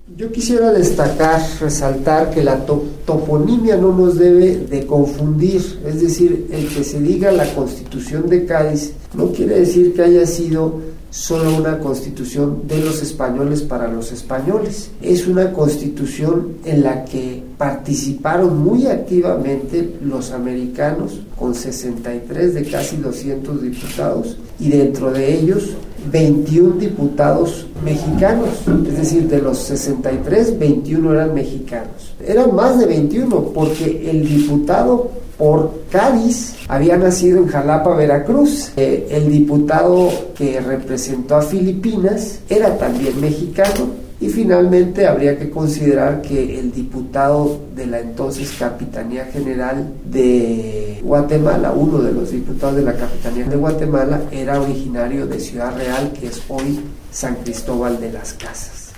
Yo quisiera destacar, resaltar que la toponimia no nos debe de confundir, es decir, el que se diga la Constitución de Cádiz no quiere decir que haya sido solo una constitución de los españoles para los españoles. Es una constitución en la que participaron muy activamente los americanos, con 63 de casi 200 diputados, y dentro de ellos 21 diputados mexicanos, es decir, de los 63, 21 eran mexicanos. Eran más de 21 porque el diputado por Cádiz había nacido en Jalapa, Veracruz. El diputado que representó a Filipinas era también mexicano. Y finalmente habría que considerar que el diputado de la entonces Capitanía General de Guatemala, uno de los diputados de la Capitanía de Guatemala, era originario de Ciudad Real, que es hoy San Cristóbal de las Casas.